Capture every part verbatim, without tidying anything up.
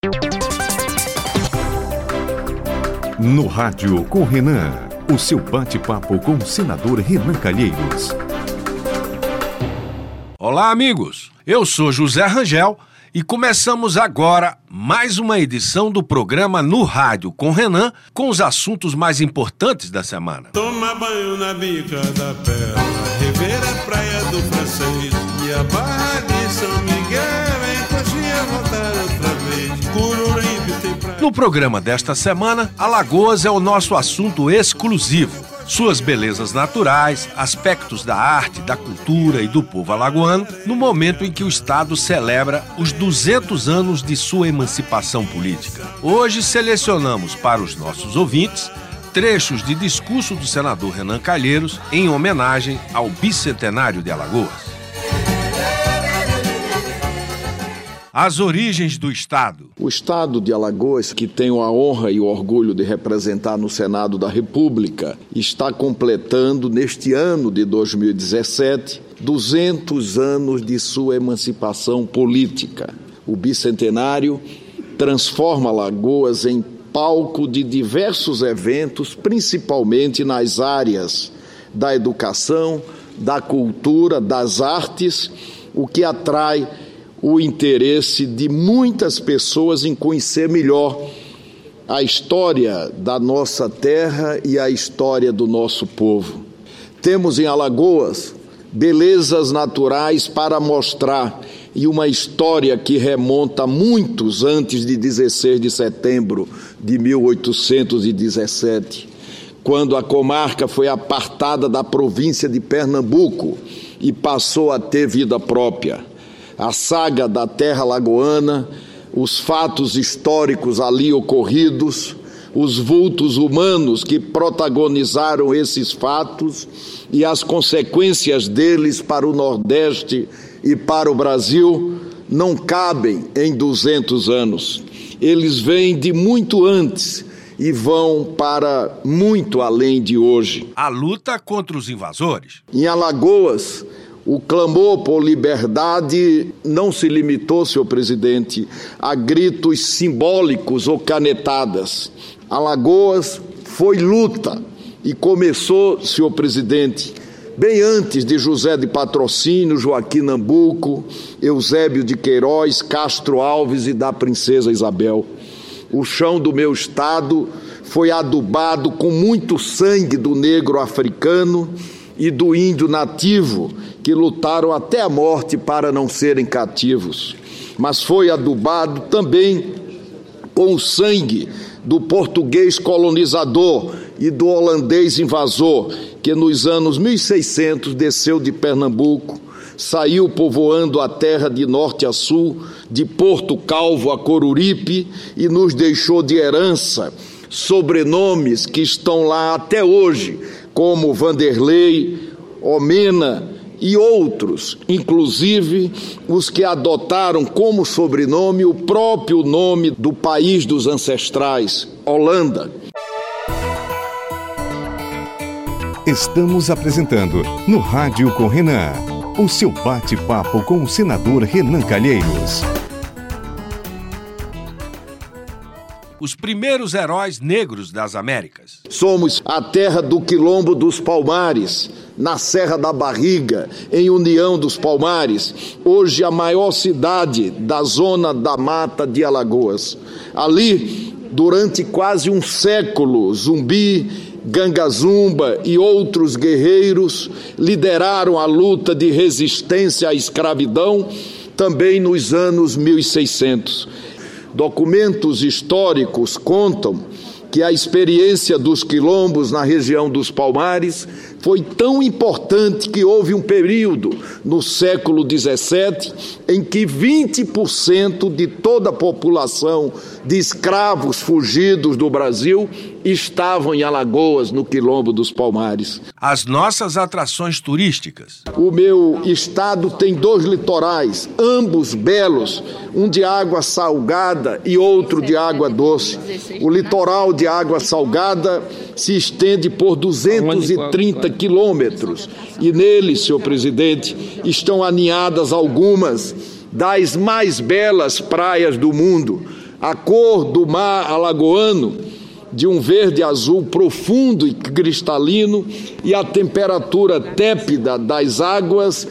No Rádio com Renan, o seu bate-papo com o senador Renan Calheiros. Olá, amigos. Eu sou José Rangel e começamos agora mais uma edição do programa No Rádio com Renan, com os assuntos mais importantes da semana. Toma banho na bica da Pérola, rever a praia do Francês e a barra de São Miguel, em Coxinha voltar outra vez. Cururipe tem praia. No programa desta semana, Alagoas é o nosso assunto exclusivo. Suas belezas naturais, aspectos da arte, da cultura e do povo alagoano, no momento em que o Estado celebra os duzentos anos de sua emancipação política. Hoje selecionamos para os nossos ouvintes trechos de discurso do senador Renan Calheiros em homenagem ao bicentenário de Alagoas. As origens do Estado. O Estado de Alagoas, que tenho a honra e o orgulho de representar no Senado da República, está completando, neste ano de dois mil e dezessete, duzentos anos de sua emancipação política. O bicentenário transforma Alagoas em palco de diversos eventos, principalmente nas áreas da educação, da cultura, das artes, o que atrai o interesse de muitas pessoas em conhecer melhor a história da nossa terra e a história do nosso povo. Temos em Alagoas belezas naturais para mostrar e uma história que remonta muitos antes de dezesseis de setembro de mil oitocentos e dezessete, quando a comarca foi apartada da província de Pernambuco e passou a ter vida própria. A saga da terra alagoana, os fatos históricos ali ocorridos, os vultos humanos que protagonizaram esses fatos e as consequências deles para o Nordeste e para o Brasil não cabem em duzentos anos. Eles vêm de muito antes e vão para muito além de hoje. A luta contra os invasores. Em Alagoas, o clamor por liberdade não se limitou, senhor presidente, a gritos simbólicos ou canetadas. Alagoas foi luta e começou, senhor presidente, bem antes de José de Patrocínio, Joaquim Nabuco, Eusébio de Queiroz, Castro Alves e da princesa Isabel. O chão do meu estado foi adubado com muito sangue do negro africano e do índio nativo, que lutaram até a morte para não serem cativos. Mas foi adubado também com o sangue do português colonizador e do holandês invasor, que nos anos mil e seiscentos desceu de Pernambuco, saiu povoando a terra de norte a sul, de Porto Calvo a Coruripe, e nos deixou de herança sobrenomes que estão lá até hoje, como Vanderlei, Omena e outros, inclusive os que adotaram como sobrenome o próprio nome do país dos ancestrais, Holanda. Estamos apresentando No Rádio com Renan, o seu bate-papo com o senador Renan Calheiros. Os primeiros heróis negros das Américas. Somos a terra do Quilombo dos Palmares, na Serra da Barriga, em União dos Palmares, hoje a maior cidade da zona da Mata de Alagoas. Ali, durante quase um século, Zumbi, Gangazumba e outros guerreiros lideraram a luta de resistência à escravidão, também nos anos mil e seiscentos. Documentos históricos contam que a experiência dos quilombos na região dos Palmares foi tão importante que houve um período no século dezessete em que vinte por cento de toda a população de escravos fugidos do Brasil estavam em Alagoas, no Quilombo dos Palmares. As nossas atrações turísticas. O meu estado tem dois litorais, ambos belos, um de água salgada e outro de água doce. O litoral de água salgada se estende por duzentos e trinta quilômetros e nele, senhor presidente, estão aninhadas algumas das mais belas praias do mundo. A cor do mar alagoano, de um verde azul profundo e cristalino, e a temperatura tépida das águas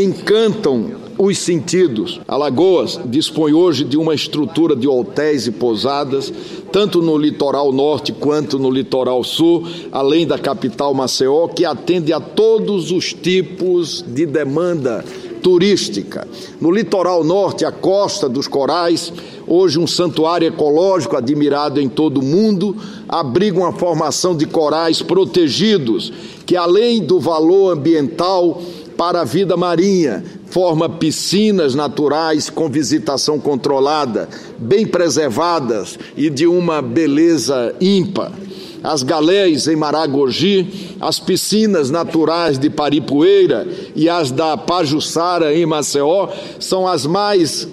encantam os sentidos. Alagoas dispõe hoje de uma estrutura de hotéis e pousadas, tanto no litoral norte quanto no litoral sul, além da capital Maceió, que atende a todos os tipos de demanda turística. No litoral norte, a Costa dos Corais, hoje um santuário ecológico admirado em todo o mundo, abriga uma formação de corais protegidos, que além do valor ambiental para a vida marinha, forma piscinas naturais com visitação controlada, bem preservadas e de uma beleza ímpar. As galés em Maragogi, as piscinas naturais de Paripueira e as da Pajuçara em Maceió são as mais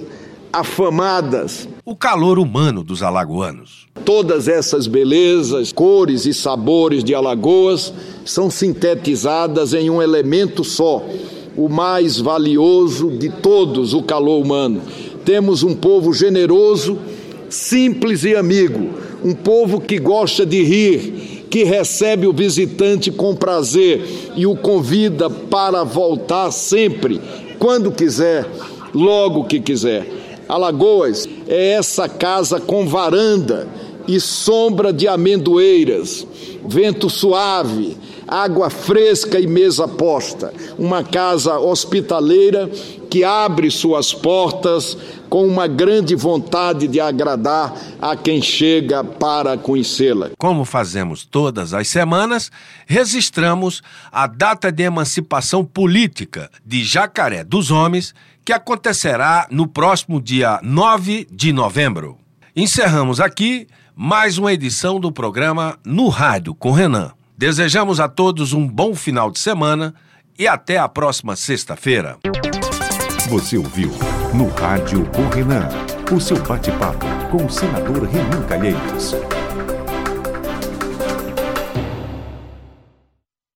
afamadas. O calor humano dos alagoanos. Todas essas belezas, cores e sabores de Alagoas são sintetizadas em um elemento só, o mais valioso de todos, o calor humano. Temos um povo generoso, simples e amigo, um povo que gosta de rir, que recebe o visitante com prazer e o convida para voltar sempre, quando quiser, logo que quiser. Alagoas é essa casa com varanda e sombra de amendoeiras, vento suave, água fresca e mesa posta. Uma casa hospitaleira que abre suas portas com uma grande vontade de agradar a quem chega para conhecê-la. Como fazemos todas as semanas, registramos a data de emancipação política de Jacaré dos Homens, que acontecerá no próximo dia nove de novembro. Encerramos aqui mais uma edição do programa No Rádio com Renan. Desejamos a todos um bom final de semana e até a próxima sexta-feira. Você ouviu No Rádio com Renan, o seu bate-papo com o senador Renan Calheiros.